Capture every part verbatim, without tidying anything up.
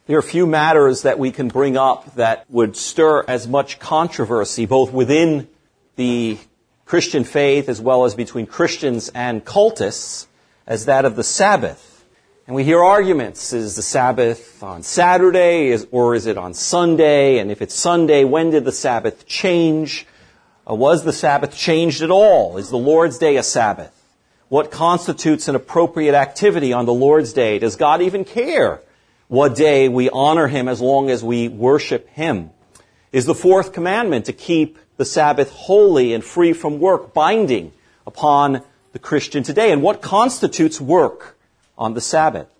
There are few matters that we can bring up that would stir as much controversy, both within the Christian faith as well as between Christians and cultists, as that of the Sabbath. And we hear arguments, is the Sabbath on Saturday is, or is it on Sunday? And if it's Sunday, when did the Sabbath change? Uh, was the Sabbath changed at all? Is the Lord's Day a Sabbath? What constitutes an appropriate activity on the Lord's Day? Does God even care what day we honor Him as long as we worship Him? Is the fourth commandment to keep the Sabbath holy and free from work binding upon the Christian today? And what constitutes work on the Sabbath?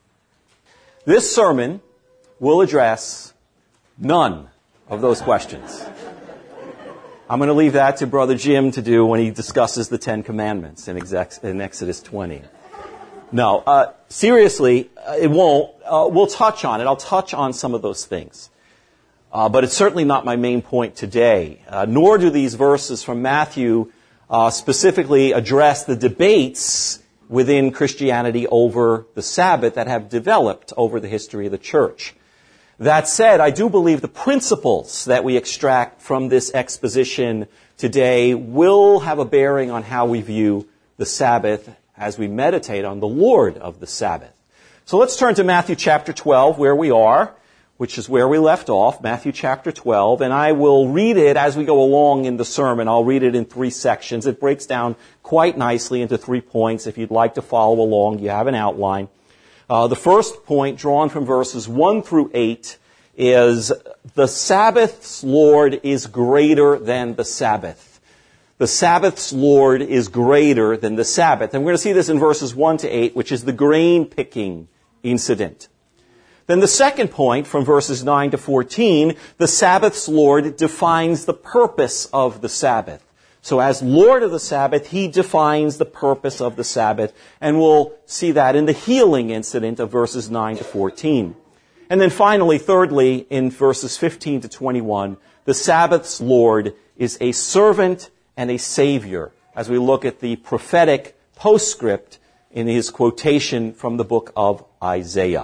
This sermon will address none of those questions. I'm going to leave that to Brother Jim to do when he discusses the Ten Commandments in, Exex- in Exodus twenty. No, uh, seriously, uh, it won't. Uh, we'll touch on it. I'll touch on some of those things. Uh, but it's certainly not my main point today. Uh, nor do these verses from Matthew uh, specifically address the debates within Christianity over the Sabbath that have developed over the history of the church. That said, I do believe the principles that we extract from this exposition today will have a bearing on how we view the Sabbath as we meditate on the Lord of the Sabbath. So let's turn to Matthew chapter twelve, where we are, which is where we left off, Matthew chapter twelve, and I will read it as we go along in the sermon. I'll read it in three sections. It breaks down quite nicely into three points. If you'd like to follow along, you have an outline. Uh, the first point, drawn from verses one through eight, is the Sabbath's Lord is greater than the Sabbath. The Sabbath's Lord is greater than the Sabbath. And we're going to see this in verses one to eight, which is the grain picking incident. Then the second point, from verses nine to fourteen, the Sabbath's Lord defines the purpose of the Sabbath. So as Lord of the Sabbath, He defines the purpose of the Sabbath, and we'll see that in the healing incident of verses nine to fourteen. And then finally, thirdly, in verses fifteen to twenty-one, the Sabbath's Lord is a servant and a Savior, as we look at the prophetic postscript in his quotation from the book of Isaiah.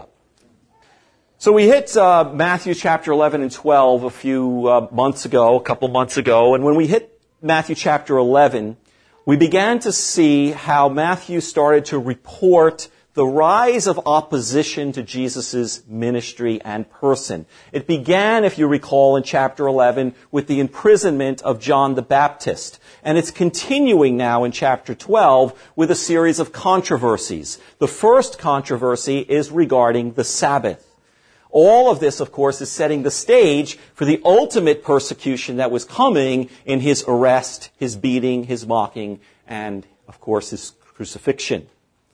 So we hit uh, Matthew chapter eleven and twelve a few uh, months ago, a couple months ago, and when we hit Matthew chapter eleven, we began to see how Matthew started to report the rise of opposition to Jesus' ministry and person. It began, if you recall, in chapter eleven with the imprisonment of John the Baptist. And it's continuing now in chapter twelve with a series of controversies. The first controversy is regarding the Sabbath. All of this, of course, is setting the stage for the ultimate persecution that was coming in his arrest, his beating, his mocking, and, of course, his crucifixion.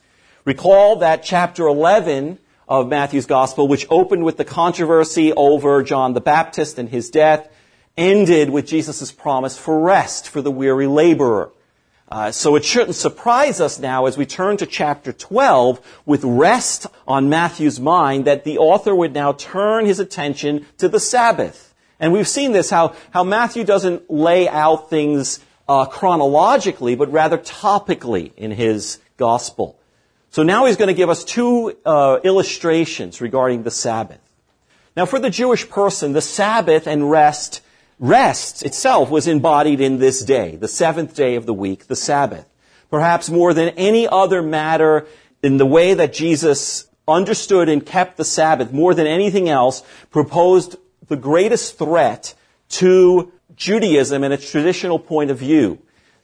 Recall that chapter eleven of Matthew's Gospel, which opened with the controversy over John the Baptist and his death, ended with Jesus' promise for rest for the weary laborer. Uh, so it shouldn't surprise us now as we turn to chapter twelve with rest on Matthew's mind that the author would now turn his attention to the Sabbath. And we've seen this, how, how Matthew doesn't lay out things uh, chronologically, but rather topically in his Gospel. So now he's going to give us two uh, illustrations regarding the Sabbath. Now for the Jewish person, the Sabbath and rest, rest itself was embodied in this day, the seventh day of the week, the Sabbath. Perhaps more than any other matter in the way that Jesus understood and kept the Sabbath, more than anything else, proposed the greatest threat to Judaism and its traditional point of view.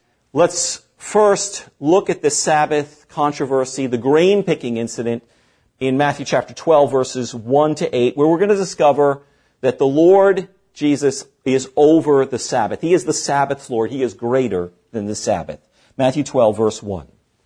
Let's first look at the Sabbath controversy, the grain picking incident in Matthew chapter twelve, verses one to eight, where we're going to discover that the Lord Jesus is over the Sabbath. He is the Sabbath's Lord. He is greater than the Sabbath. Matthew twelve, verse one.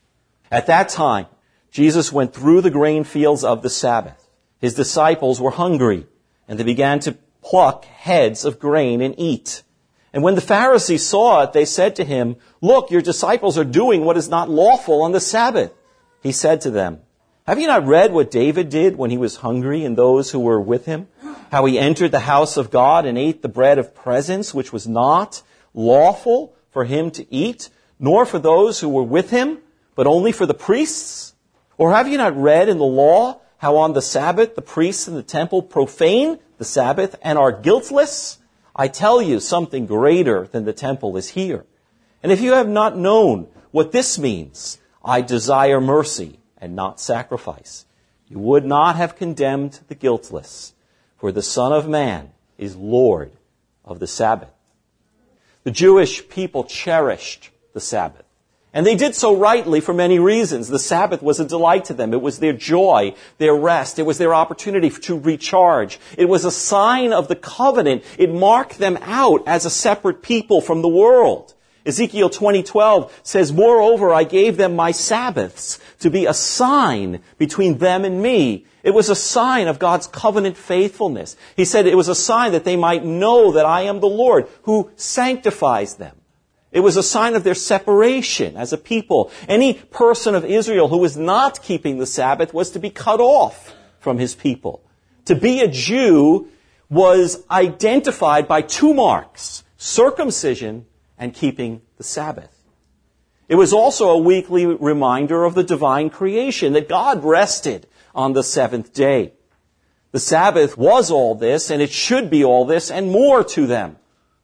At that time, Jesus went through the grain fields of the Sabbath. His disciples were hungry, and they began to pluck heads of grain and eat. And when the Pharisees saw it, they said to him, "Look, your disciples are doing what is not lawful on the Sabbath." He said to them, "Have you not read what David did when he was hungry and those who were with him? How he entered the house of God and ate the bread of presence, which was not lawful for him to eat, nor for those who were with him, but only for the priests? Or have you not read in the law how on the Sabbath the priests in the temple profane the Sabbath and are guiltless? I tell you, something greater than the temple is here. And if you have not known what this means, I desire mercy and not sacrifice, you would not have condemned the guiltless, for the Son of Man is Lord of the Sabbath. The Jewish people cherished the Sabbath. And they did so rightly for many reasons. The Sabbath was a delight to them. It was their joy, their rest. It was their opportunity to recharge. It was a sign of the covenant. It marked them out as a separate people from the world. Ezekiel twenty twelve says, moreover, I gave them my Sabbaths to be a sign between them and me. It was a sign of God's covenant faithfulness. He said it was a sign that they might know that I am the Lord who sanctifies them. It was a sign of their separation as a people. Any person of Israel who was not keeping the Sabbath was to be cut off from his people. To be a Jew was identified by two marks, circumcision and keeping the Sabbath. It was also a weekly reminder of the divine creation, that God rested on the seventh day. The Sabbath was all this, and it should be all this, and more to them.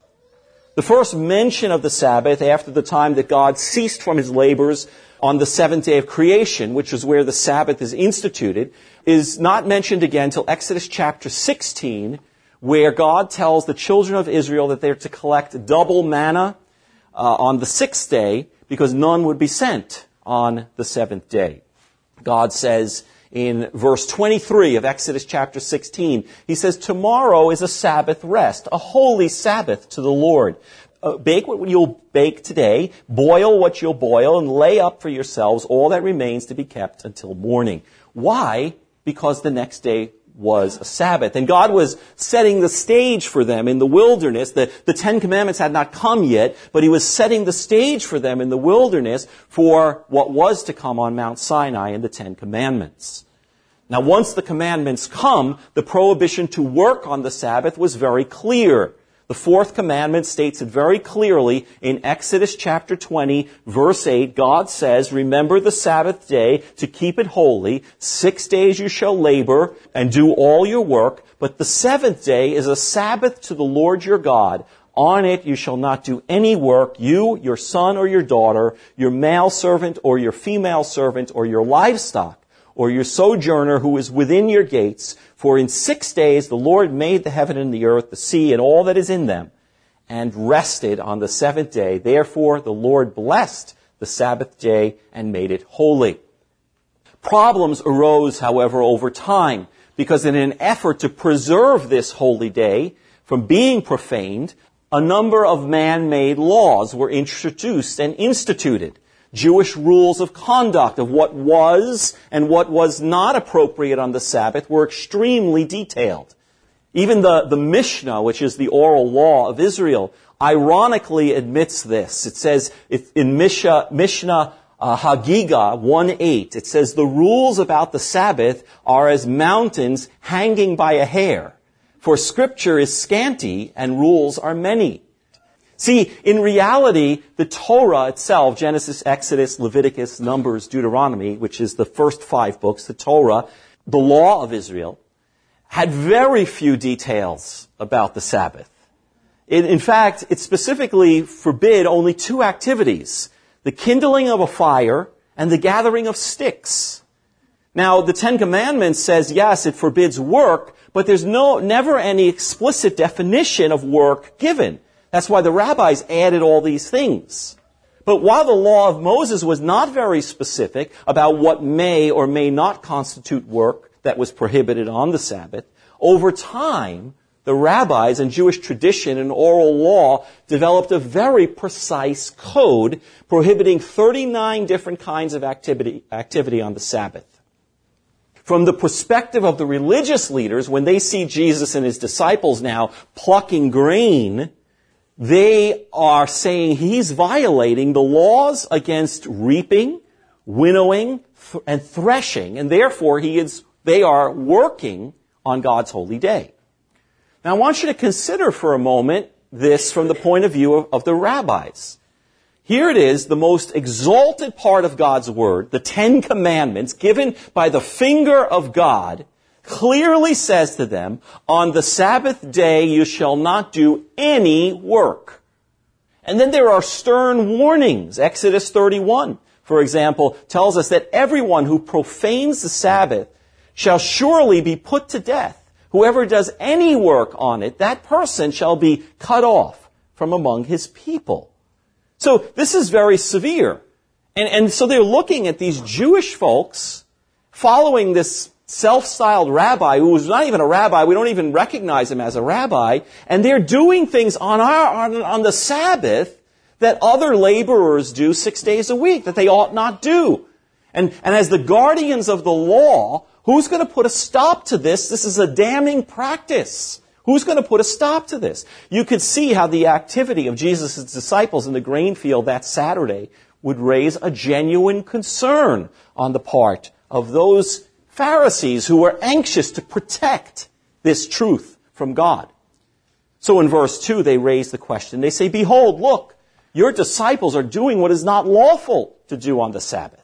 The first mention of the Sabbath after the time that God ceased from his labors on the seventh day of creation, which is where the Sabbath is instituted, is not mentioned again till Exodus chapter sixteen, where God tells the children of Israel that they're to collect double manna uh, on the sixth day, because none would be sent on the seventh day. God says in verse twenty-three of Exodus chapter sixteen, he says, tomorrow is a Sabbath rest, a holy Sabbath to the Lord. Uh, bake what you'll bake today, boil what you'll boil, and lay up for yourselves all that remains to be kept until morning. Why? Because the next day was a Sabbath. And God was setting the stage for them in the wilderness. The, the Ten Commandments had not come yet, but he was setting the stage for them in the wilderness for what was to come on Mount Sinai in the Ten Commandments. Now, once the commandments come, the prohibition to work on the Sabbath was very clear. The fourth commandment states it very clearly in Exodus chapter twenty, verse eight. God says, remember the Sabbath day to keep it holy. Six days you shall labor and do all your work, but the seventh day is a Sabbath to the Lord your God. On it you shall not do any work, you, your son or your daughter, your male servant or your female servant or your livestock, or your sojourner who is within your gates. For in six days the Lord made the heaven and the earth, the sea, and all that is in them, and rested on the seventh day. Therefore the Lord blessed the Sabbath day and made it holy. Problems arose, however, over time, because in an effort to preserve this holy day from being profaned, a number of man-made laws were introduced and instituted. Jewish rules of conduct of what was and what was not appropriate on the Sabbath were extremely detailed. Even the, the Mishnah, which is the oral law of Israel, ironically admits this. It says in Mishnah, Mishnah uh, Hagiga one eight, it says, the rules about the Sabbath are as mountains hanging by a hair, for scripture is scanty and rules are many. See, in reality, the Torah itself, Genesis, Exodus, Leviticus, Numbers, Deuteronomy, which is the first five books, the Torah, the law of Israel, had very few details about the Sabbath. It, in fact, it specifically forbid only two activities, the kindling of a fire and the gathering of sticks. Now, the Ten Commandments says, yes, it forbids work, but there's no never any explicit definition of work given. That's why the rabbis added all these things. But while the law of Moses was not very specific about what may or may not constitute work that was prohibited on the Sabbath, over time, the rabbis and Jewish tradition and oral law developed a very precise code prohibiting thirty-nine different kinds of activity, activity on the Sabbath. From the perspective of the religious leaders, when they see Jesus and his disciples now plucking grain, they are saying he's violating the laws against reaping, winnowing, th- and threshing, and therefore he is, they are working on God's holy day. Now I want you to consider for a moment this from the point of view of, of the rabbis. Here it is, the most exalted part of God's Word, the Ten Commandments, given by the finger of God, clearly says to them, on the Sabbath day you shall not do any work. And then there are stern warnings. Exodus thirty-one, for example, tells us that everyone who profanes the Sabbath shall surely be put to death. Whoever does any work on it, that person shall be cut off from among his people. So this is very severe. And, and so they're looking at these Jewish folks following this self-styled rabbi who was not even a rabbi. We don't even recognize him as a rabbi. And they're doing things on our, on, on the Sabbath that other laborers do six days a week that they ought not do. And, and as the guardians of the law, who's going to put a stop to this? This is a damning practice. Who's going to put a stop to this? You could see how the activity of Jesus' disciples in the grain field that Saturday would raise a genuine concern on the part of those Pharisees who were anxious to protect this truth from God. So in verse two, they raise the question. They say, behold, look, your disciples are doing what is not lawful to do on the Sabbath.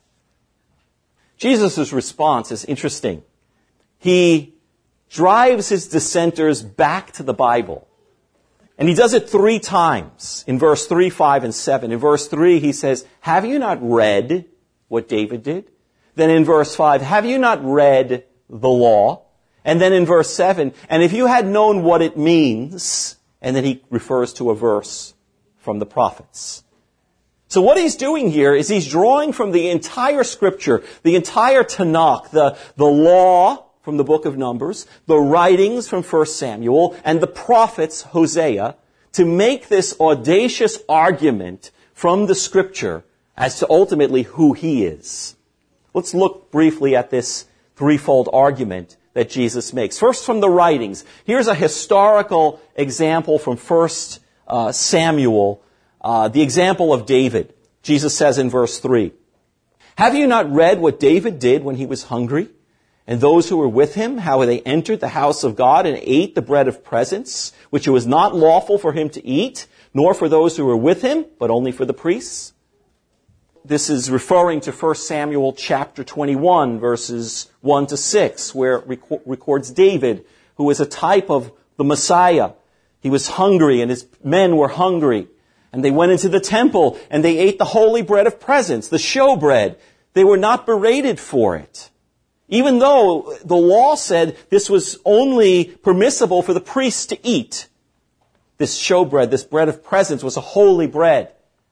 Jesus' response is interesting. He drives his dissenters back to the Bible. And he does it three times in verse three, five, and seven. In verse three, he says, have you not read what David did? Then in verse five, have you not read the law? And then in verse seven, and if you had known what it means, and then he refers to a verse from the prophets. So what he's doing here is he's drawing from the entire Scripture, the entire Tanakh, the, the law from the book of Numbers, the writings from First Samuel, and the prophets, Hosea, to make this audacious argument from the Scripture as to ultimately who he is. Let's look briefly at this threefold argument that Jesus makes. First, from the writings. Here's a historical example from First uh, Samuel, uh, the example of David. Jesus says in verse three, have you not read what David did when he was hungry? And those who were with him, how they entered the house of God and ate the bread of presence, which it was not lawful for him to eat, nor for those who were with him, but only for the priests? This is referring to First Samuel chapter twenty-one, verses one to six, where it rec- records David, who was a type of the Messiah. He was hungry, and his men were hungry. And they went into the temple, and they ate the holy bread of presence, the showbread. They were not berated for it. Even though the law said this was only permissible for the priests to eat. This showbread, this bread of presence, was a holy bread.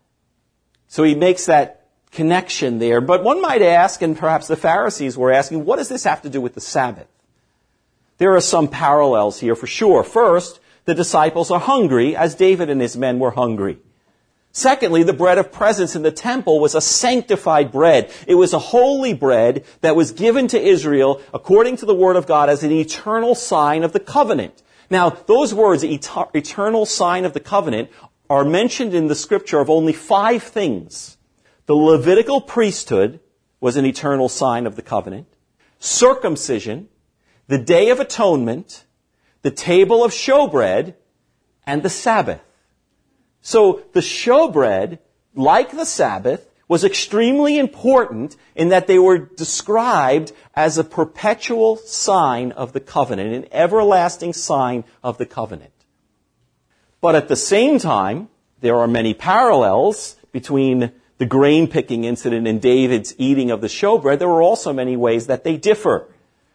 So he makes that connection there. But one might ask, and perhaps the Pharisees were asking, what does this have to do with the Sabbath? There are some parallels here for sure. First, the disciples are hungry, as David and his men were hungry. Secondly, the bread of presence in the temple was a sanctified bread. It was a holy bread that was given to Israel according to the Word of God as an eternal sign of the covenant. Now, those words, et- eternal sign of the covenant, are mentioned in the Scripture of only five things. The Levitical priesthood was an eternal sign of the covenant. Circumcision, the Day of Atonement, the table of showbread, and the Sabbath. So the showbread, like the Sabbath, was extremely important in that they were described as a perpetual sign of the covenant, an everlasting sign of the covenant. But at the same time, there are many parallels between the grain-picking incident and David's eating of the showbread. There were also many ways that they differ.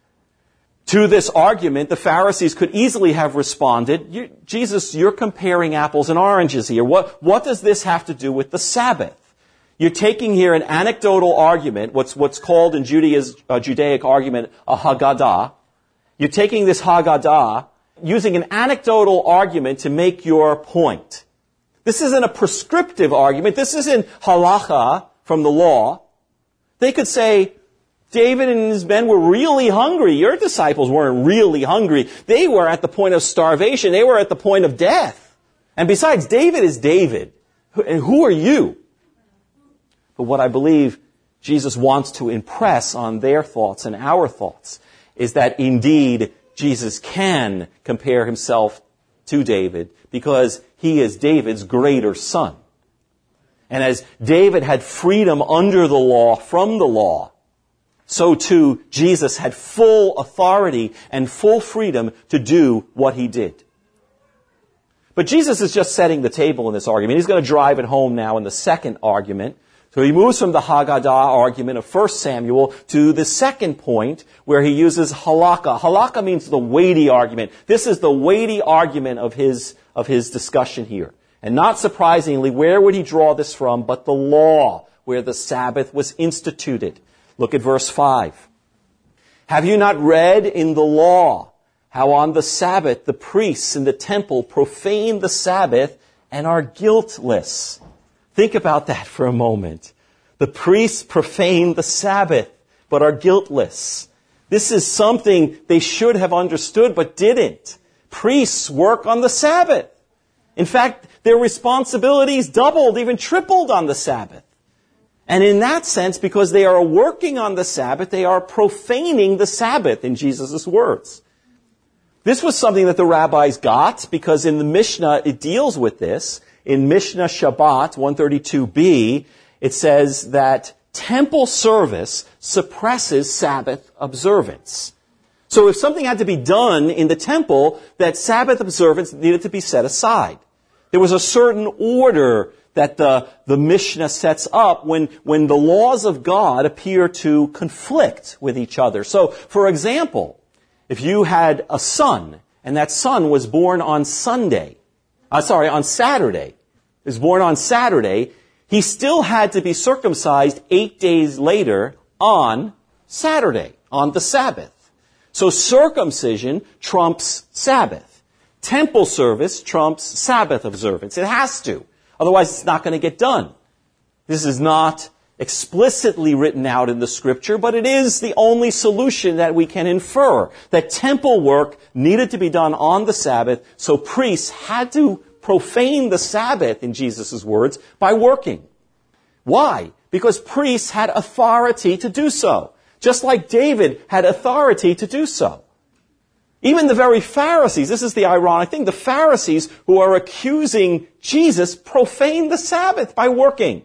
To this argument, the Pharisees could easily have responded, you, Jesus, you're comparing apples and oranges here. What, what does this have to do with the Sabbath? You're taking here an anecdotal argument, what's, what's called in Judaism, uh, Judaic argument a Haggadah. You're taking this Haggadah, using an anecdotal argument to make your point. This isn't a prescriptive argument. This isn't halacha from the law. They could say, David and his men were really hungry. Your disciples weren't really hungry. They were at the point of starvation. They were at the point of death. And besides, David is David. And who are you? But what I believe Jesus wants to impress on their thoughts and our thoughts is that indeed Jesus can compare himself to David because he is David's greater son. And as David had freedom under the law from the law, so too Jesus had full authority and full freedom to do what he did. But Jesus is just setting the table in this argument. He's going to drive it home now in the second argument. So he moves from the Haggadah argument of First Samuel to the second point where he uses halakha. Halakha means the weighty argument. This is the weighty argument of his, of his discussion here. And not surprisingly, where would he draw this from but the law, where the Sabbath was instituted? Look at verse five. Have you not read in the law how on the Sabbath the priests in the temple profane the Sabbath and are guiltless? Think about that for a moment. The priests profane the Sabbath but are guiltless. This is something they should have understood but didn't. Priests work on the Sabbath. In fact, their responsibilities doubled, even tripled on the Sabbath. And in that sense, because they are working on the Sabbath, they are profaning the Sabbath, in Jesus' words. This was something that the rabbis got, because in the Mishnah, it deals with this. In Mishnah Shabbat one thirty-two b, it says that temple service suppresses Sabbath observance. So if something had to be done in the temple, that Sabbath observance needed to be set aside. There was a certain order that the, the Mishnah sets up when, when the laws of God appear to conflict with each other. So, for example, if you had a son, and that son was born on Sunday, uh, sorry, on Saturday, was born on Saturday, he still had to be circumcised eight days later on Saturday, on the Sabbath. So circumcision trumps Sabbath. Temple service trumps Sabbath observance. It has to. Otherwise, it's not going to get done. This is not explicitly written out in the Scripture, but it is the only solution that we can infer. That temple work needed to be done on the Sabbath, so priests had to profane the Sabbath, in Jesus' words, by working. Why? Because priests had authority to do so, just like David had authority to do so. Even the very Pharisees, this is the ironic thing, the Pharisees who are accusing Jesus profane the Sabbath by working.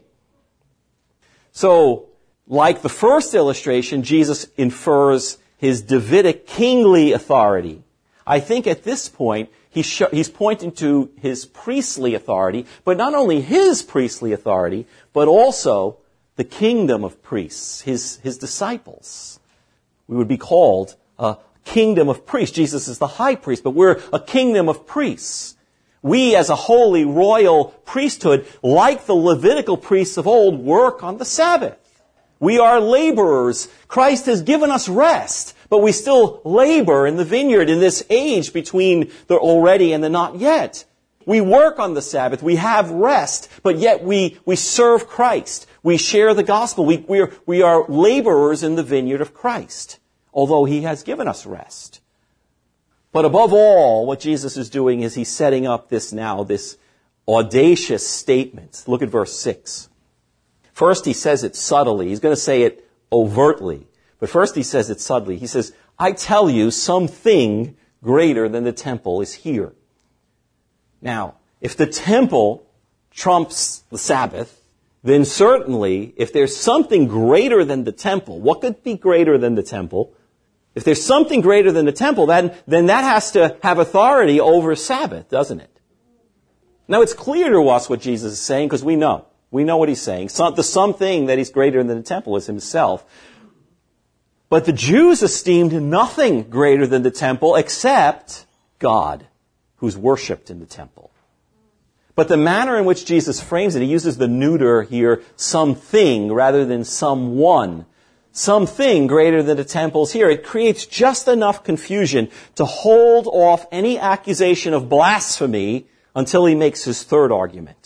So, like the first illustration, Jesus infers his Davidic kingly authority. I think at this point, he sh- he's pointing to his priestly authority, but not only his priestly authority, but also the kingdom of priests, his, his disciples. We would be called a kingdom of priests. Jesus is the high priest, but we're a kingdom of priests. We, as a holy royal priesthood, like the Levitical priests of old, work on the Sabbath. We are laborers. Christ has given us rest, but we still labor in the vineyard in this age between the already and the not yet. We work on the Sabbath. We have rest, but yet we, we serve Christ. We share the gospel. We, we, are, we are laborers in the vineyard of Christ, although he has given us rest. But above all, what Jesus is doing is he's setting up this now, this audacious statement. Look at verse six. First he says it subtly. He's going to say it overtly. But first he says it subtly. He says, I tell you, something greater than the temple is here. Now, if the temple trumps the Sabbath, then certainly, if there's something greater than the temple, what could be greater than the temple? If there's something greater than the temple, then, then that has to have authority over Sabbath, doesn't it? Now, it's clear to us what Jesus is saying because we know. We know what he's saying. So, the something that he's greater than the temple is himself. But the Jews esteemed nothing greater than the temple except God, who's worshipped in the temple. But the manner in which Jesus frames it, he uses the neuter here, something, rather than someone. Something greater than the temples here. It creates just enough confusion to hold off any accusation of blasphemy until he makes his third argument.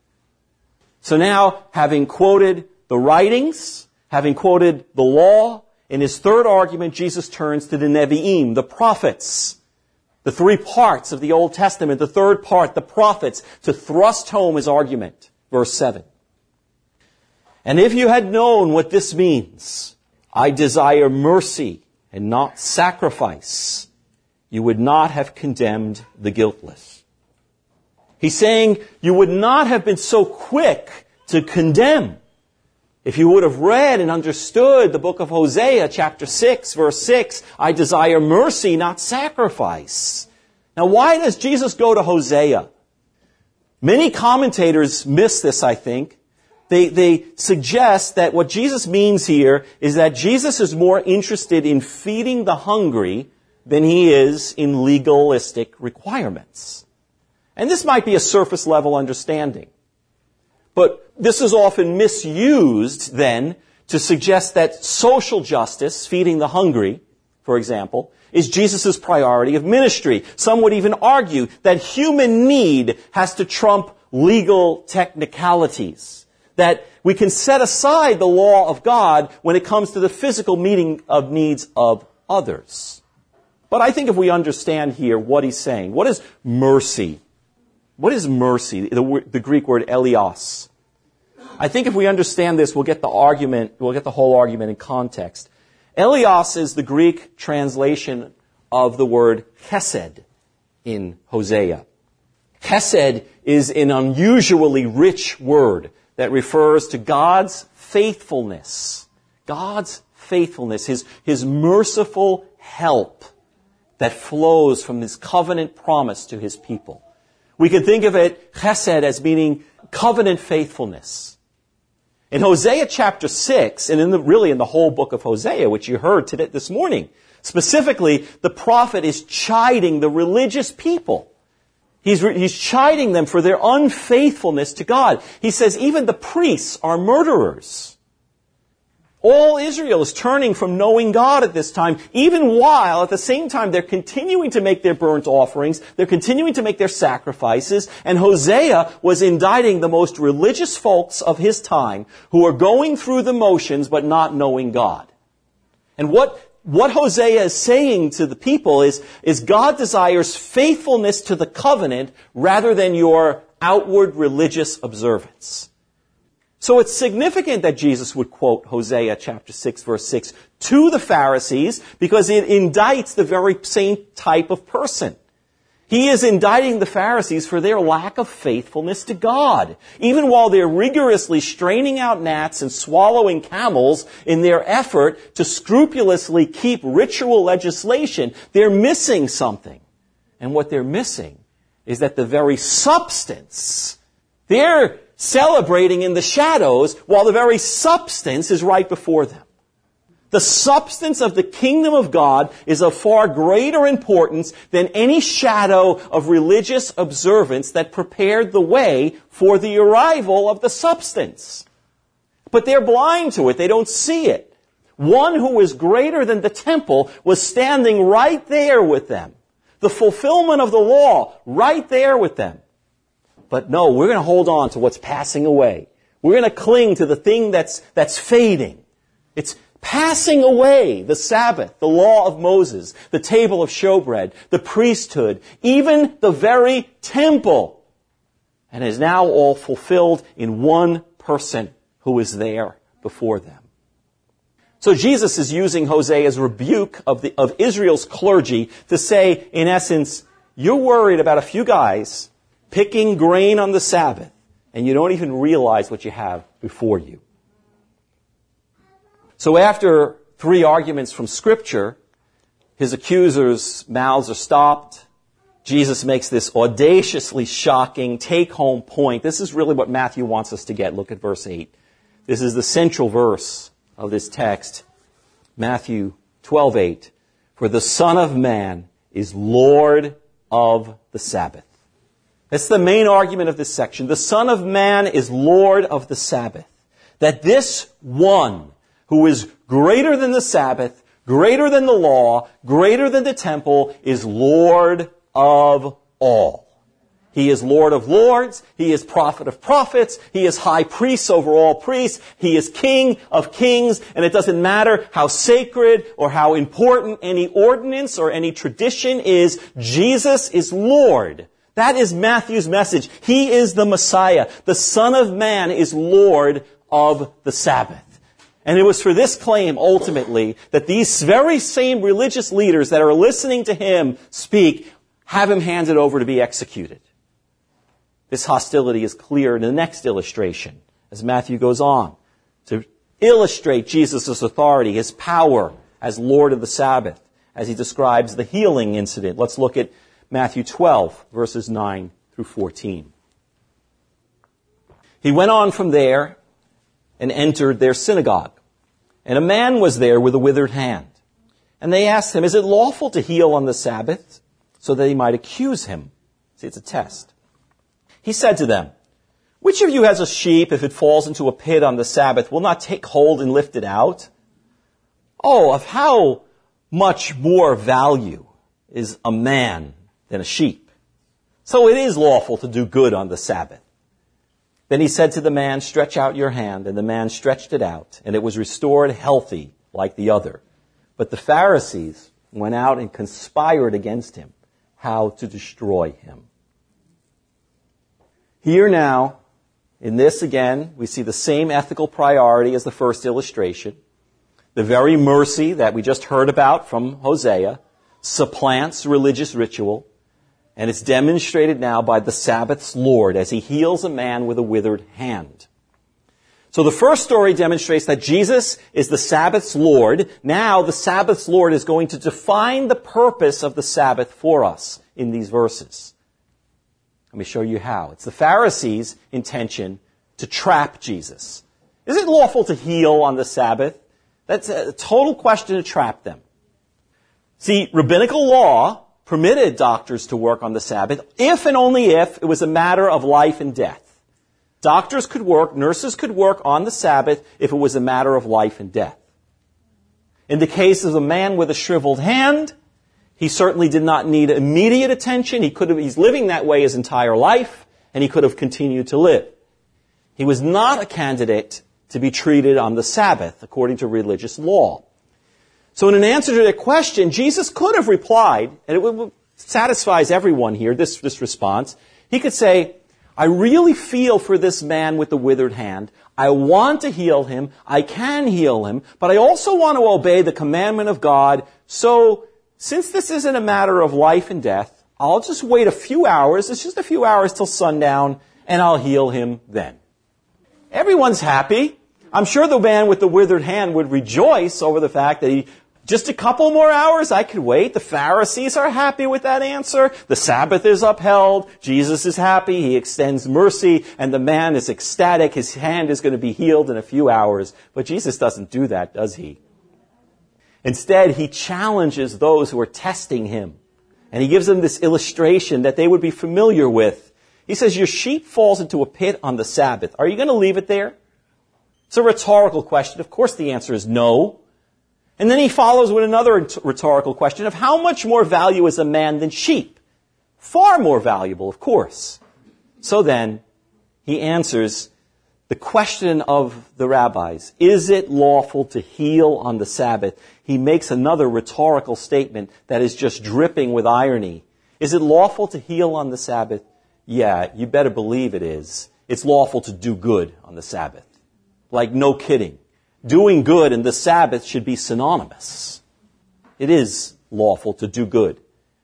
So now, having quoted the writings, having quoted the law, in his third argument, Jesus turns to the Nevi'im, the prophets, the three parts of the Old Testament, the third part, the prophets, to thrust home his argument. Verse seven. And if you had known what this means, I desire mercy and not sacrifice, you would not have condemned the guiltless. He's saying you would not have been so quick to condemn. If you would have read and understood the book of Hosea, chapter six, verse six, I desire mercy, not sacrifice. Now, why does Jesus go to Hosea? Many commentators miss this, I think. They, they suggest that what Jesus means here is that Jesus is more interested in feeding the hungry than he is in legalistic requirements. And this might be a surface level understanding. But this is often misused then to suggest that social justice, feeding the hungry, for example, is Jesus' priority of ministry. Some would even argue that human need has to trump legal technicalities. That we can set aside the law of God when it comes to the physical meeting of needs of others. But I think if we understand here what he's saying, what is mercy? What is mercy? The, the Greek word elios. I think if we understand this, we'll get the argument, we'll get the whole argument in context. Elios is the Greek translation of the word chesed in Hosea. Chesed is an unusually rich word that refers to God's faithfulness. God's faithfulness, His, His merciful help that flows from His covenant promise to His people. We can think of it, chesed, as meaning covenant faithfulness. In Hosea chapter six, and in the, really in the whole book of Hosea, which you heard today, this morning, specifically, the prophet is chiding the religious people. He's, he's chiding them for their unfaithfulness to God. He says even the priests are murderers. All Israel is turning from knowing God at this time, even while at the same time they're continuing to make their burnt offerings, they're continuing to make their sacrifices, and Hosea was indicting the most religious folks of his time who are going through the motions but not knowing God. And what What Hosea is saying to the people is, is God desires faithfulness to the covenant rather than your outward religious observance. So it's significant that Jesus would quote Hosea chapter six, verse six to the Pharisees because it indicts the very same type of person. He is indicting the Pharisees for their lack of faithfulness to God. Even while they're rigorously straining out gnats and swallowing camels in their effort to scrupulously keep ritual legislation, they're missing something. And what they're missing is that the very substance, they're celebrating in the shadows while the very substance is right before them. The substance of the kingdom of God is of far greater importance than any shadow of religious observance that prepared the way for the arrival of the substance. But they're blind to it. They don't see it. One who is greater than the temple was standing right there with them. The fulfillment of the law right there with them. But no, we're going to hold on to what's passing away. We're going to cling to the thing that's, that's fading. It's passing away, the Sabbath, the law of Moses, the table of showbread, the priesthood, even the very temple. And is now all fulfilled in one person who is there before them. So Jesus is using Hosea's rebuke of, the, of Israel's clergy to say, in essence, you're worried about a few guys picking grain on the Sabbath, and you don't even realize what you have before you. So after three arguments from Scripture, his accusers' mouths are stopped. Jesus makes this audaciously shocking take-home point. This is really what Matthew wants us to get. Look at verse eight. This is the central verse of this text. Matthew twelve eight. For the Son of Man is Lord of the Sabbath. That's the main argument of this section. The Son of Man is Lord of the Sabbath. That this one who is greater than the Sabbath, greater than the law, greater than the temple, is Lord of all. He is Lord of lords. He is prophet of prophets. He is high priest over all priests. He is King of kings. And it doesn't matter how sacred or how important any ordinance or any tradition is. Jesus is Lord. That is Matthew's message. He is the Messiah. The Son of Man is Lord of the Sabbath. And it was for this claim, ultimately, that these very same religious leaders that are listening to him speak have him handed over to be executed. This hostility is clear in the next illustration, as Matthew goes on, to illustrate Jesus' authority, his power as Lord of the Sabbath, as he describes the healing incident. Let's look at Matthew twelve, verses nine through fourteen. He went on from there and entered their synagogue. And a man was there with a withered hand. And they asked him, is it lawful to heal on the Sabbath? So that he might accuse him. See, it's a test. He said to them, which of you has a sheep, if it falls into a pit on the Sabbath, will not take hold and lift it out? Oh, of how much more value is a man than a sheep? So it is lawful to do good on the Sabbath. Then he said to the man, stretch out your hand. And the man stretched it out, and it was restored healthy like the other. But the Pharisees went out and conspired against him, how to destroy him. Here now, in this again, we see the same ethical priority as the first illustration. The very mercy that we just heard about from Hosea supplants religious ritual. And it's demonstrated now by the Sabbath's Lord as he heals a man with a withered hand. So the first story demonstrates that Jesus is the Sabbath's Lord. Now the Sabbath's Lord is going to define the purpose of the Sabbath for us in these verses. Let me show you how. It's the Pharisees' intention to trap Jesus. Is it lawful to heal on the Sabbath? That's a total question to trap them. See, rabbinical law permitted doctors to work on the Sabbath if and only if it was a matter of life and death. Doctors could work, nurses could work on the Sabbath if it was a matter of life and death. In the case of a man with a shriveled hand, he certainly did not need immediate attention. He could have, he's living that way his entire life, and he could have continued to live. He was not a candidate to be treated on the Sabbath according to religious law. So in an answer to that question, Jesus could have replied, and it satisfies everyone here, this, this response. He could say, I really feel for this man with the withered hand. I want to heal him. I can heal him. But I also want to obey the commandment of God. So since this isn't a matter of life and death, I'll just wait a few hours. It's just a few hours till sundown, and I'll heal him then. Everyone's happy. I'm sure the man with the withered hand would rejoice over the fact that he, just a couple more hours, I could wait. The Pharisees are happy with that answer. The Sabbath is upheld. Jesus is happy. He extends mercy. And the man is ecstatic. His hand is going to be healed in a few hours. But Jesus doesn't do that, does he? Instead, he challenges those who are testing him. And he gives them this illustration that they would be familiar with. He says, your sheep falls into a pit on the Sabbath. Are you going to leave it there? It's a rhetorical question. Of course the answer is no. And then he follows with another rhetorical question of how much more value is a man than sheep? Far more valuable, of course. So then, he answers the question of the rabbis. Is it lawful to heal on the Sabbath? He makes another rhetorical statement that is just dripping with irony. Is it lawful to heal on the Sabbath? Yeah, you better believe it is. It's lawful to do good on the Sabbath. Like, no kidding. Doing good and the Sabbath should be synonymous. It is lawful to do good.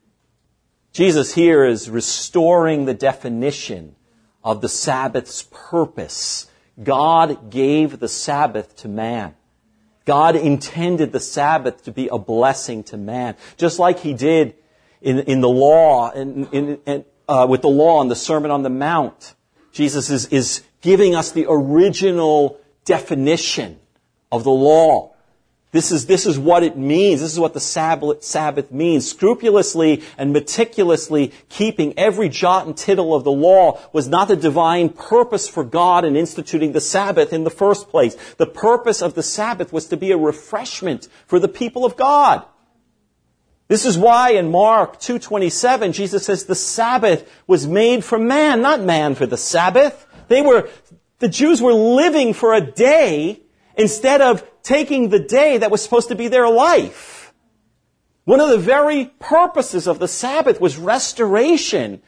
Jesus here is restoring the definition of the Sabbath's purpose. God gave the Sabbath to man. God intended the Sabbath to be a blessing to man. Just like he did in, in the law, in, in, in, uh, with the law and the Sermon on the Mount. Jesus is, is giving us the original definition of the law. This is, this is what it means. This is what the Sabbath, Sabbath means. Scrupulously and meticulously keeping every jot and tittle of the law was not the divine purpose for God in instituting the Sabbath in the first place. The purpose of the Sabbath was to be a refreshment for the people of God. This is why in Mark two twenty-seven, Jesus says the Sabbath was made for man, not man for the Sabbath. They were, the Jews were living for a day instead of taking the day that was supposed to be their life. One of the very purposes of the Sabbath was restoration,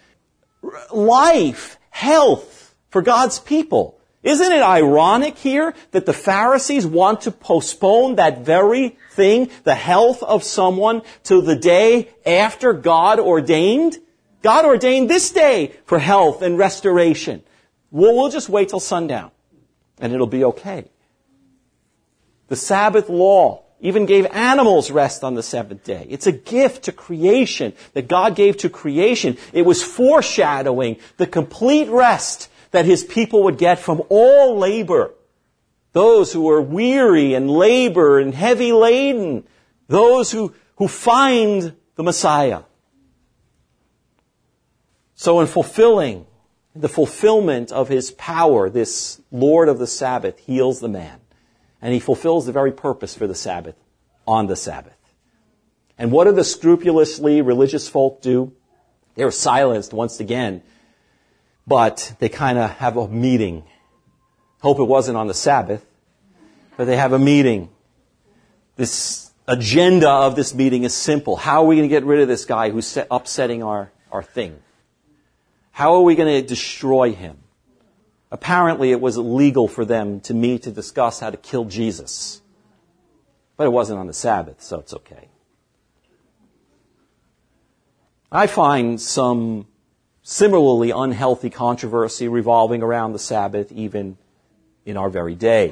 life, health for God's people. Isn't it ironic here that the Pharisees want to postpone that very thing, the health of someone, to the day after God ordained? God ordained this day for health and restoration. We'll, we'll just wait till sundown. and it'll be okay. The Sabbath law even gave animals rest on the seventh day. It's a gift to creation that God gave to creation. It was foreshadowing the complete rest that His people would get from all labor. Those who are weary and labor and heavy laden. Those who, who find the Messiah. So in fulfilling the fulfillment of His power, this Lord of the Sabbath heals the man. And He fulfills the very purpose for the Sabbath on the Sabbath. And what do the scrupulously religious folk do? They're silenced once again, but they kind of have a meeting. Hope it wasn't on the Sabbath, but they have a meeting. This agenda of this meeting is simple. How are we going to get rid of this guy who's upsetting our, our thing? How are we going to destroy him? Apparently, it was illegal for them to meet to discuss how to kill Jesus. But it wasn't on the Sabbath, so it's okay. I find some similarly unhealthy controversy revolving around the Sabbath even in our very day.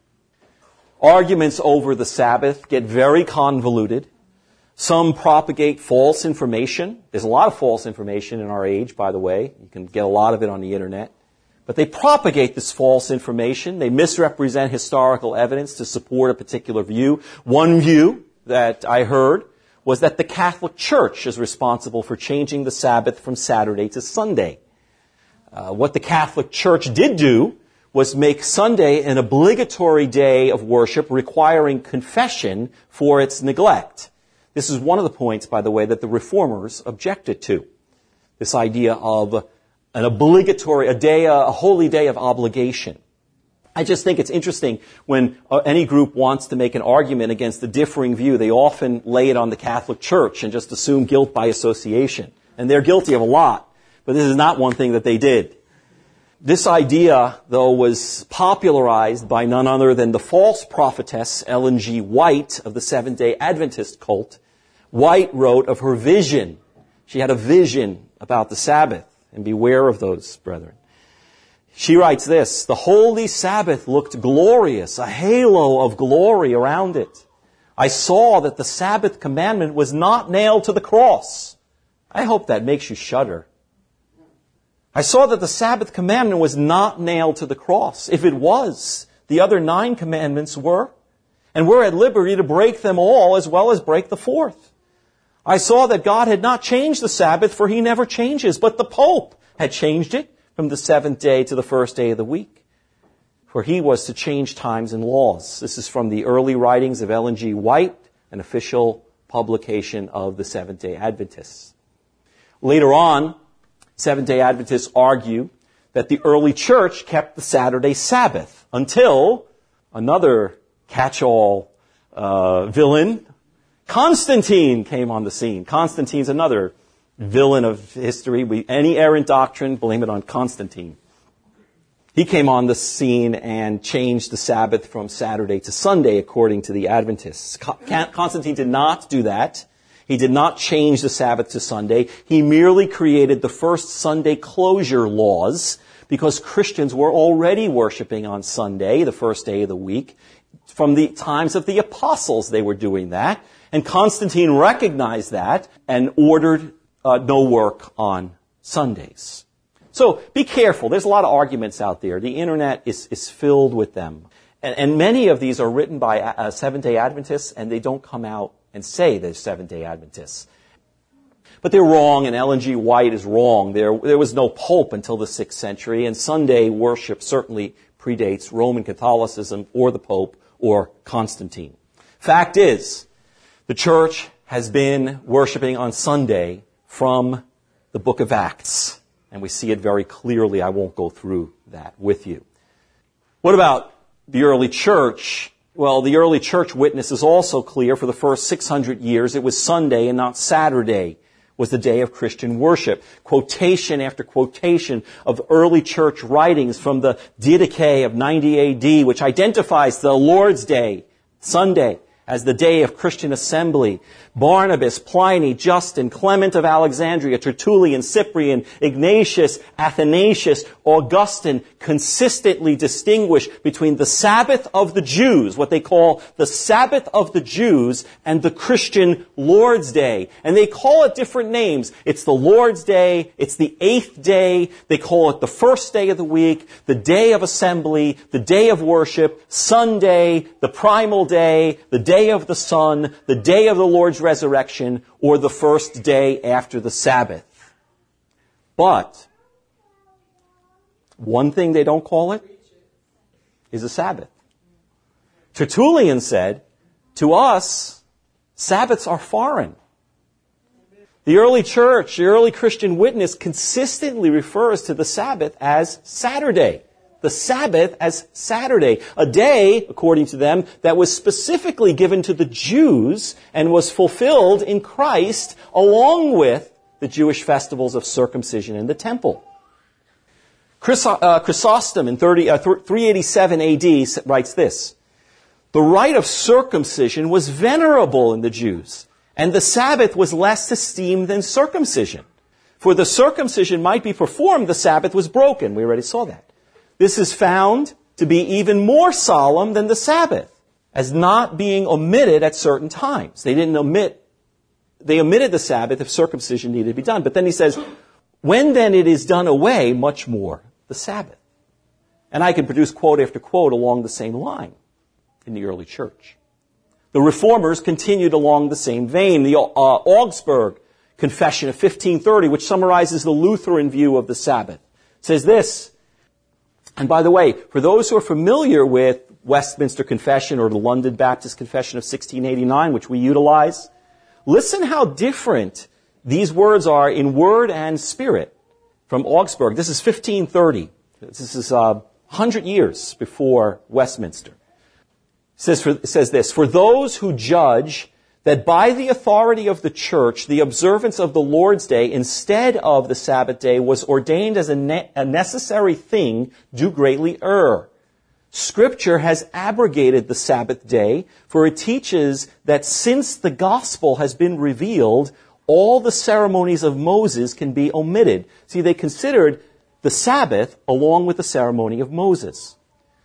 Arguments over the Sabbath get very convoluted. Some propagate false information. There's a lot of false information in our age, by the way. You can get a lot of it on the internet. But they propagate this false information. They misrepresent historical evidence to support a particular view. One view that I heard was that the Catholic Church is responsible for changing the Sabbath from Saturday to Sunday. Uh, what the Catholic Church did do was make Sunday an obligatory day of worship requiring confession for its neglect. This is one of the points, by the way, that the Reformers objected to. This idea of an obligatory, a day, a holy day of obligation. I just think it's interesting when uh, any group wants to make an argument against a differing view, they often lay it on the Catholic Church and just assume guilt by association. And they're guilty of a lot, but this is not one thing that they did. This idea, though, was popularized by none other than the false prophetess Ellen G. White of the Seventh-day Adventist cult. White wrote of her vision. She had a vision about the Sabbath. And beware of those, brethren. She writes this, "The holy Sabbath looked glorious, a halo of glory around it. I saw that the Sabbath commandment was not nailed to the cross." I hope that makes you shudder. I saw that the Sabbath commandment was not nailed to the cross. If it was, the other nine commandments were. And we're at liberty to break them all as well as break the fourth. I saw that God had not changed the Sabbath, for He never changes, but the Pope had changed it from the seventh day to the first day of the week, for he was to change times and laws. This is from the early writings of Ellen G. White, an official publication of the Seventh-day Adventists. Later on, Seventh-day Adventists argue that the early church kept the Saturday Sabbath until another catch-all uh, villain, Constantine, came on the scene. Constantine's another villain of history. We, any errant doctrine, blame it on Constantine. He came on the scene and changed the Sabbath from Saturday to Sunday, according to the Adventists. Constantine did not do that. He did not change the Sabbath to Sunday. He merely created the first Sunday closure laws because Christians were already worshiping on Sunday, the first day of the week. From the times of the apostles, they were doing that. And Constantine recognized that and ordered uh, no work on Sundays. So be careful. There's a lot of arguments out there. The internet is, is filled with them. And, and many of these are written by uh, Seventh-day Adventists, and they don't come out and say they're Seventh-day Adventists. But they're wrong, and Ellen G. White is wrong. There, there was no pope until the sixth century, and Sunday worship certainly predates Roman Catholicism or the Pope or Constantine. Fact is, the church has been worshiping on Sunday from the book of Acts. And we see it very clearly. I won't go through that with you. What about the early church? Well, the early church witness is also clear. For the first six hundred years, it was Sunday and not Saturday was the day of Christian worship. Quotation after quotation of early church writings from the Didache of ninety A D, which identifies the Lord's Day, Sunday, as the day of Christian assembly. Barnabas, Pliny, Justin, Clement of Alexandria, Tertullian, Cyprian, Ignatius, Athanasius, Augustine consistently distinguish between the Sabbath of the Jews, what they call the Sabbath of the Jews, and the Christian Lord's Day. And they call it different names. It's the Lord's Day, it's the eighth day, they call it the first day of the week, the day of assembly, the day of worship, Sunday, the primal day, the day of the sun, the day of the Lord's resurrection, or the first day after the Sabbath. But one thing they don't call it is a Sabbath. Tertullian said, to us, Sabbaths are foreign. The early church, the early Christian witness consistently refers to the Sabbath as Saturday. The Sabbath as Saturday, a day, according to them, that was specifically given to the Jews and was fulfilled in Christ along with the Jewish festivals of circumcision in the temple. Chris, uh, Chrysostom in thirty, uh, three eighty-seven A D writes this, the rite of circumcision was venerable in the Jews, and the Sabbath was less esteemed than circumcision. For the circumcision might be performed, the Sabbath was broken. We already saw that. This is found to be even more solemn than the Sabbath, as not being omitted at certain times. They didn't omit, they omitted the Sabbath if circumcision needed to be done. But then he says, when then it is done away, much more the Sabbath. And I can produce quote after quote along the same line in the early church. The Reformers continued along the same vein. The uh, Augsburg Confession of fifteen thirty, which summarizes the Lutheran view of the Sabbath, says this. And by the way, for those who are familiar with Westminster Confession or the London Baptist Confession of sixteen eighty-nine, which we utilize, listen how different these words are in word and spirit from Augsburg. This is fifteen thirty. This is uh, one hundred years before Westminster. It says, for, it says this, for those who judge that by the authority of the church, the observance of the Lord's Day instead of the Sabbath day was ordained as a, ne- a necessary thing, do greatly err. Scripture has abrogated the Sabbath day, for it teaches that since the gospel has been revealed, all the ceremonies of Moses can be omitted. See, they considered the Sabbath along with the ceremony of Moses.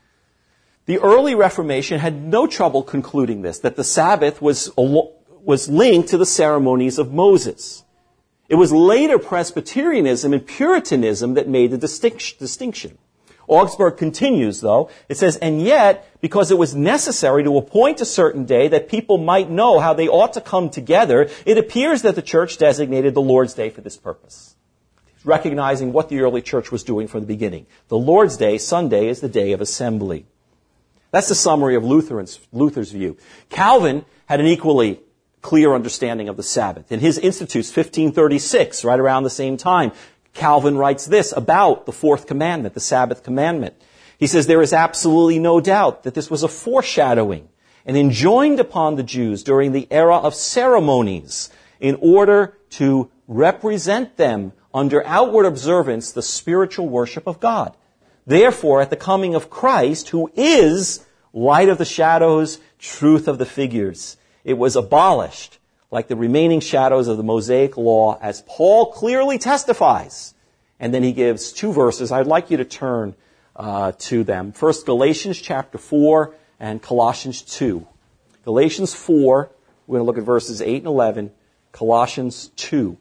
The early Reformation had no trouble concluding this, that the Sabbath was, was linked to the ceremonies of Moses. It was later Presbyterianism and Puritanism that made the distinction. Augsburg continues, though. It says, and yet, because it was necessary to appoint a certain day that people might know how they ought to come together, it appears that the church designated the Lord's Day for this purpose. Recognizing what the early church was doing from the beginning. The Lord's Day, Sunday, is the day of assembly. That's the summary of Lutherans, Luther's view. Calvin had an equally clear understanding of the Sabbath. In his Institutes, fifteen thirty-six, right around the same time, Calvin writes this about the fourth commandment, the Sabbath commandment. He says, there is absolutely no doubt that this was a foreshadowing and enjoined upon the Jews during the era of ceremonies in order to represent them under outward observance the spiritual worship of God. Therefore, at the coming of Christ, who is light of the shadows, truth of the figures, it was abolished like the remaining shadows of the Mosaic law, as Paul clearly testifies. And then he gives two verses. I'd like you to turn uh, to them. First, Galatians chapter four and Colossians two. Galatians four, we're going to look at verses eight and eleven. Colossians two.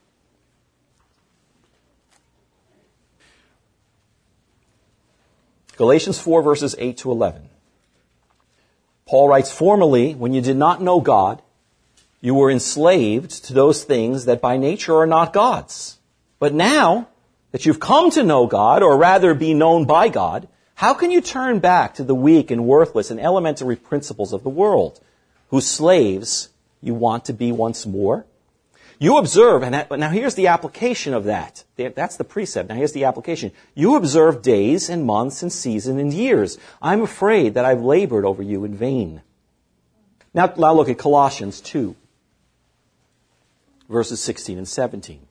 Galatians four, verses eight to eleven. Paul writes, formerly, when you did not know God, you were enslaved to those things that by nature are not God's. But now that you've come to know God, or rather be known by God, how can you turn back to the weak and worthless and elementary principles of the world, whose slaves you want to be once more? You observe, and that, now here's the application of that. That's the precept. Now here's the application. You observe days and months and seasons and years. I'm afraid that I've labored over you in vain. Now, now look at Colossians two, verses sixteen and seventeen.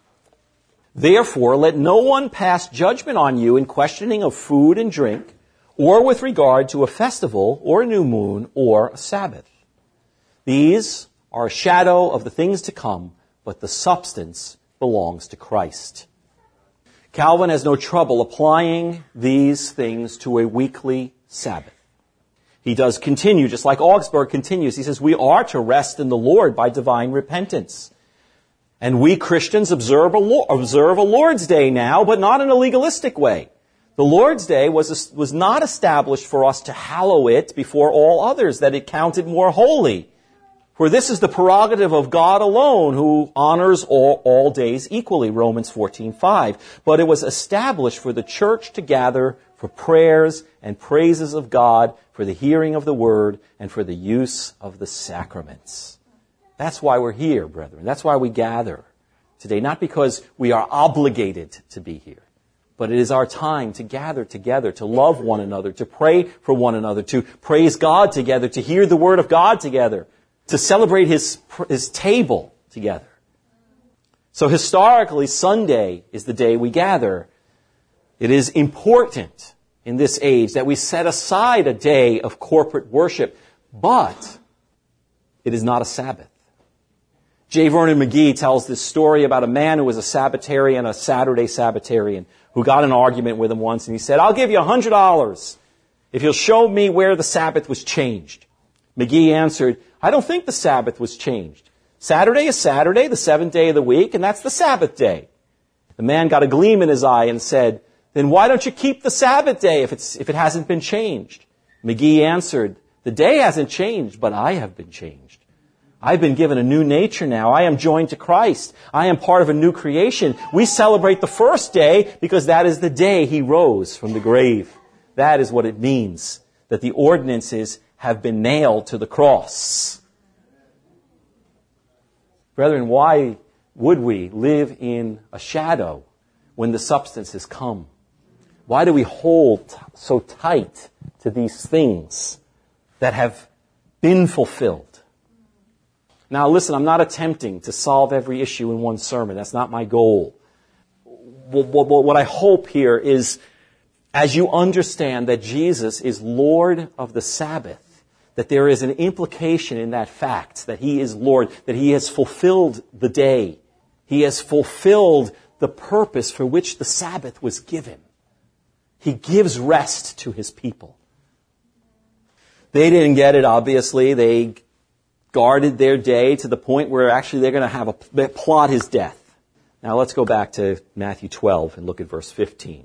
Therefore, let no one pass judgment on you in questioning of food and drink, or with regard to a festival or a new moon or a Sabbath. These are a shadow of the things to come, but the substance belongs to Christ. Calvin has no trouble applying these things to a weekly Sabbath. He does continue, just like Augsburg continues. He says, we are to rest in the Lord by divine repentance. And we Christians observe a, observe a Lord's Day now, but not in a legalistic way. The Lord's Day was, was not established for us to hallow it before all others, that it counted more holy. For this is the prerogative of God alone, who honors all, all days equally, Romans fourteen five. But it was established for the church to gather for prayers and praises of God, for the hearing of the word, and for the use of the sacraments. That's why we're here, brethren. That's why we gather today. Not because we are obligated to be here, but it is our time to gather together, to love one another, to pray for one another, to praise God together, to hear the word of God together, to celebrate his, his table together. So historically, Sunday is the day we gather. It is important in this age that we set aside a day of corporate worship, but it is not a Sabbath. J. Vernon McGee tells this story about a man who was a Sabbatarian, a Saturday Sabbatarian, who got in an argument with him once, and he said, I'll give you one hundred dollars if you'll show me where the Sabbath was changed. McGee answered, I don't think the Sabbath was changed. Saturday is Saturday, the seventh day of the week, and that's the Sabbath day. The man got a gleam in his eye and said, then why don't you keep the Sabbath day if it's if it hasn't been changed? McGee answered, the day hasn't changed, but I have been changed. I've been given a new nature now. I am joined to Christ. I am part of a new creation. We celebrate the first day because that is the day he rose from the grave. That is what it means, that the ordinances have been nailed to the cross. Brethren, why would we live in a shadow when the substance has come? Why do we hold so tight to these things that have been fulfilled? Now listen, I'm not attempting to solve every issue in one sermon. That's not my goal. What I hope here is, as you understand that Jesus is Lord of the Sabbath, that there is an implication in that fact that he is Lord, that he has fulfilled the day. He has fulfilled the purpose for which the Sabbath was given. He gives rest to his people. They didn't get it, obviously. They guarded their day to the point where actually they're going to have a plot his death. Now let's go back to Matthew twelve and look at verse fifteen.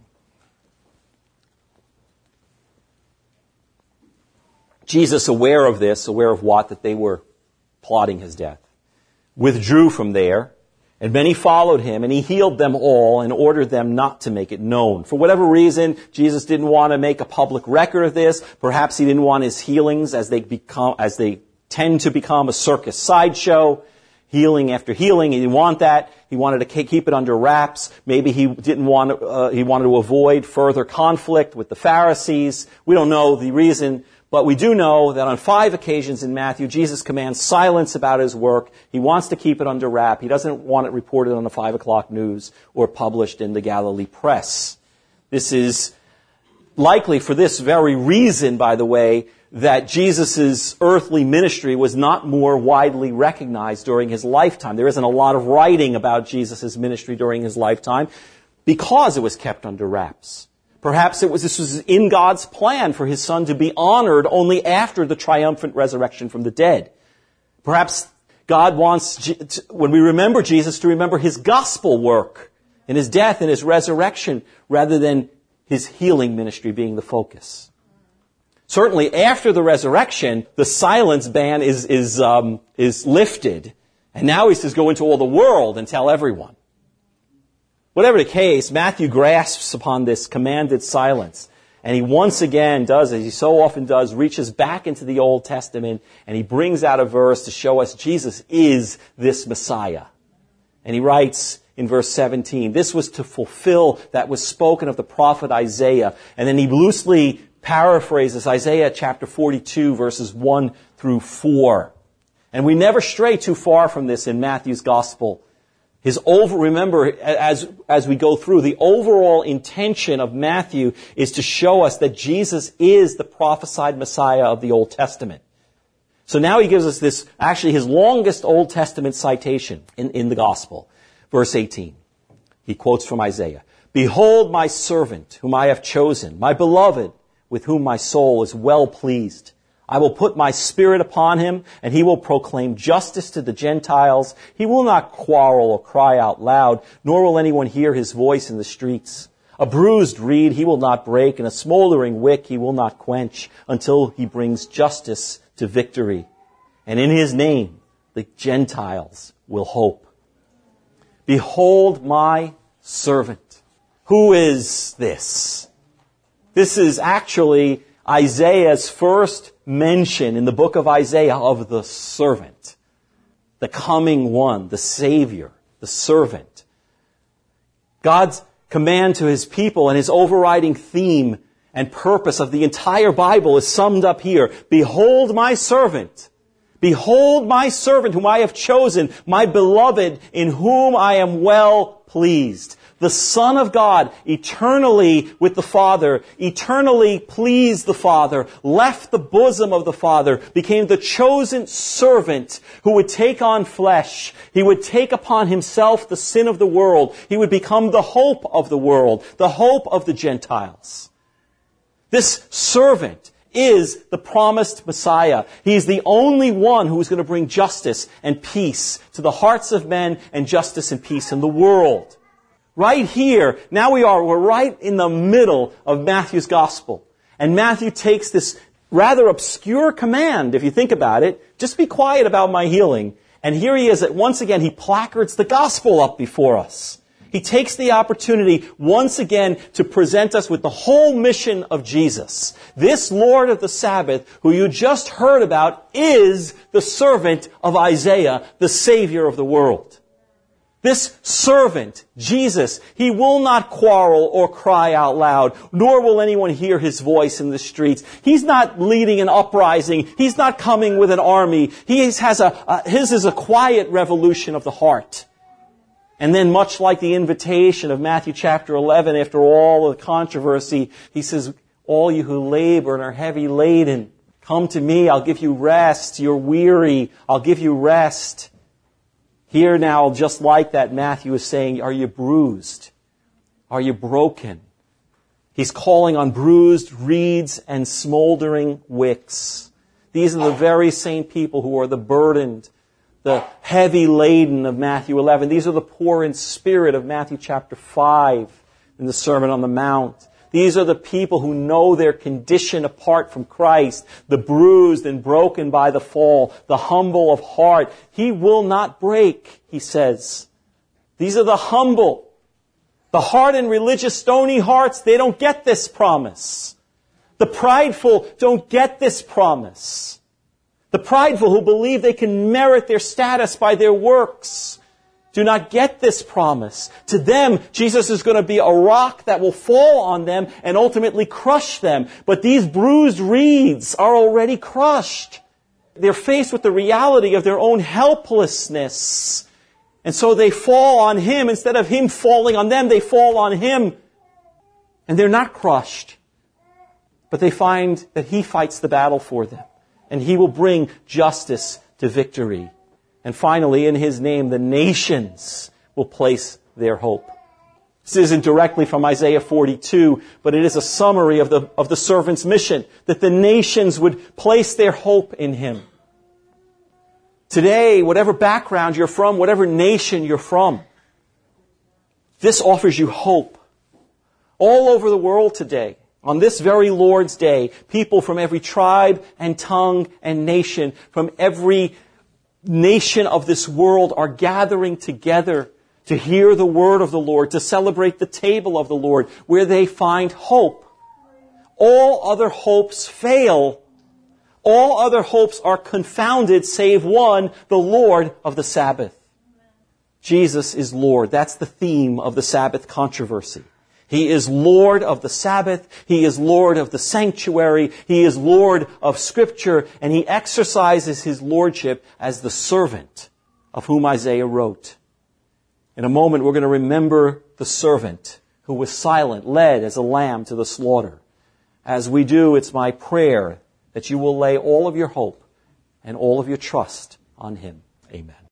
Jesus, aware of this, aware of what? That they were plotting his death, withdrew from there, and many followed him, and he healed them all and ordered them not to make it known. For whatever reason, Jesus didn't want to make a public record of this. Perhaps he didn't want his healings, as they become, as they tend to become a circus sideshow, healing after healing. He didn't want that. He wanted to keep it under wraps. Maybe he didn't want to, uh, he wanted to avoid further conflict with the Pharisees. We don't know the reason, but we do know that on five occasions in Matthew, Jesus commands silence about his work. He wants to keep it under wrap. He doesn't want it reported on the five o'clock news or published in the Galilee press. This is likely for this very reason, by the way, that Jesus' earthly ministry was not more widely recognized during his lifetime. There isn't a lot of writing about Jesus' ministry during his lifetime because it was kept under wraps. Perhaps it was, this was in God's plan for his son to be honored only after the triumphant resurrection from the dead. Perhaps God wants, when we remember Jesus, to remember his gospel work in his death and his resurrection rather than his healing ministry being the focus. Certainly, after the resurrection, the silence ban is is um, is lifted, and now he says, "Go into all the world and tell everyone." Whatever the case, Matthew grasps upon this commanded silence, and he once again does, as he so often does, reaches back into the Old Testament, and he brings out a verse to show us Jesus is this Messiah. And he writes in verse seventeen, "This was to fulfill that was spoken of the prophet Isaiah," and then he loosely paraphrases Isaiah chapter forty-two, verses one through four. And we never stray too far from this in Matthew's gospel. His over, remember, as, as we go through, the overall intention of Matthew is to show us that Jesus is the prophesied Messiah of the Old Testament. So now he gives us this, actually his longest Old Testament citation in, in the Gospel. Verse eighteen. He quotes from Isaiah. Behold my servant, whom I have chosen, my beloved, with whom my soul is well pleased. I will put my spirit upon him, and he will proclaim justice to the Gentiles. He will not quarrel or cry out loud, nor will anyone hear his voice in the streets. A bruised reed he will not break, and a smoldering wick he will not quench, until he brings justice to victory. And in his name the Gentiles will hope. Behold my servant. Who is this? This is actually Isaiah's first mention in the book of Isaiah of the servant. The coming one, the Savior, the servant. God's command to his people and his overriding theme and purpose of the entire Bible is summed up here. Behold my servant. Behold my servant whom I have chosen, my beloved in whom I am well pleased. The Son of God, eternally with the Father, eternally pleased the Father, left the bosom of the Father, became the chosen servant who would take on flesh. He would take upon himself the sin of the world. He would become the hope of the world, the hope of the Gentiles. This servant is the promised Messiah. He is the only one who is going to bring justice and peace to the hearts of men and justice and peace in the world. Right here, now we are, we're right in the middle of Matthew's gospel. And Matthew takes this rather obscure command, if you think about it, just be quiet about my healing. And here he is, that once again, he placards the gospel up before us. He takes the opportunity once again to present us with the whole mission of Jesus. This Lord of the Sabbath, who you just heard about, is the servant of Isaiah, the Savior of the world. This servant, Jesus, he will not quarrel or cry out loud, nor will anyone hear his voice in the streets. He's not leading an uprising. He's not coming with an army. He has a, a his is a quiet revolution of the heart. And then much like the invitation of Matthew chapter eleven, after all of the controversy, he says, all you who labor and are heavy laden, come to me, I'll give you rest. You're weary, I'll give you rest. Here now, just like that, Matthew is saying, are you bruised? Are you broken? He's calling on bruised reeds and smoldering wicks. These are the very same people who are the burdened, the heavy laden of Matthew eleven. These are the poor in spirit of Matthew chapter five in the Sermon on the Mount. These are the people who know their condition apart from Christ, the bruised and broken by the fall, the humble of heart. He will not break, he says. These are the humble. The hardened, religious, stony hearts, they don't get this promise. The prideful don't get this promise. The prideful who believe they can merit their status by their works do not get this promise. To them, Jesus is going to be a rock that will fall on them and ultimately crush them. But these bruised reeds are already crushed. They're faced with the reality of their own helplessness. And so they fall on Him. Instead of Him falling on them, they fall on Him. And they're not crushed. But they find that He fights the battle for them. And He will bring justice to victory. And finally, in His name, the nations will place their hope. This isn't directly from Isaiah forty-two, but it is a summary of the, of the servant's mission, that the nations would place their hope in Him. Today, whatever background you're from, whatever nation you're from, this offers you hope. All over the world today, on this very Lord's Day, people from every tribe and tongue and nation, from every nation of this world are gathering together to hear the word of the Lord, to celebrate the table of the Lord, where they find hope. All other hopes fail. All other hopes are confounded, save one, the Lord of the Sabbath. Jesus is Lord. That's the theme of the Sabbath controversy. He is Lord of the Sabbath. He is Lord of the sanctuary. He is Lord of Scripture. And He exercises His lordship as the servant of whom Isaiah wrote. In a moment, we're going to remember the servant who was silent, led as a lamb to the slaughter. As we do, it's my prayer that you will lay all of your hope and all of your trust on him. Amen.